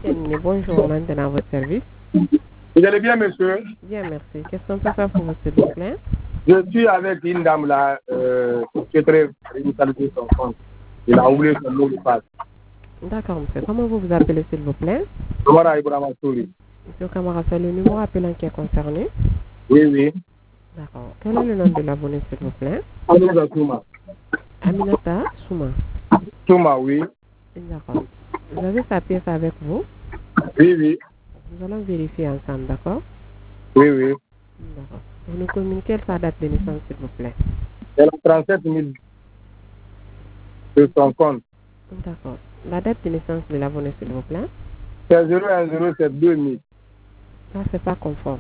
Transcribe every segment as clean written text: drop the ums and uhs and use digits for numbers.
Terminé. Bonjour, maintenant à votre service. Vous allez bien, monsieur? Bien, merci. Qu'est-ce qu'on peut faire pour vous, s'il vous plaît? Je suis avec une dame là, qui est très réinitialiser son compte. Il a oublié son mot de passe. D'accord, monsieur. Comment vous vous appelez, s'il vous plaît? Kamara Ibrahima Souri. Monsieur Kamara, c'est le numéro appelant qui est concerné. Oui, oui. D'accord. Quel est le nom de l'abonné, s'il vous plaît? Aminata Souma. Aminata Souma. Souma, oui. D'accord. Vous avez sa pièce avec vous? Oui, oui. Nous allons vérifier ensemble, d'accord? Oui, oui. D'accord. Vous nous communiquez sa date de naissance, s'il vous plaît. Elle a 37 000 de son compte. D'accord. La date de naissance de l'abonné, s'il vous plaît. C'est 0107 2000. Ça, c'est pas conforme.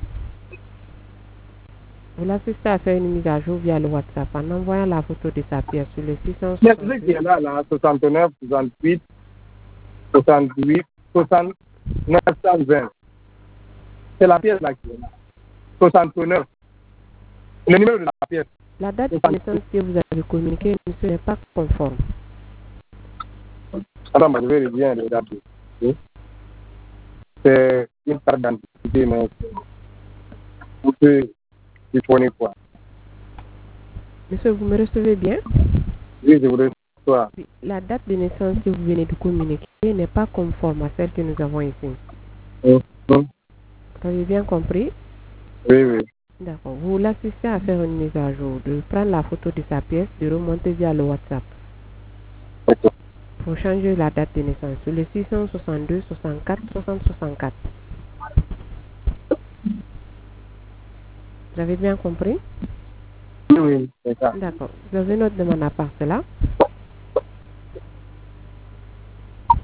Vous l'assistez à faire une mise à jour via le WhatsApp en envoyant la photo de sa pièce sur le Mais 660. c'est ce qui est là, 69, 68, 68, 60, 920. C'est la pièce là qui est là. 69. Le numéro de la pièce. La date de naissance que vous avez communiquée, monsieur, n'est pas conforme. Attends, je vais bien regarder. Oui. C'est une carte d'identité, mais vous pouvez disponible quoi. Monsieur, vous me recevez bien? Oui, je voudrais toi. Oui. La date de naissance que vous venez de communiquer n'est pas conforme à celle que nous avons ici. Oui, Vous avez bien compris? oui. D'accord. Vous l'assistez à faire une mise à jour, de prendre la photo de sa pièce, de remonter via le WhatsApp. Ok. Pour changer la date de naissance sur le 662 64 60 64. Vous avez bien compris? Oui, c'est ça. D'accord. Vous avez notre demande à part cela?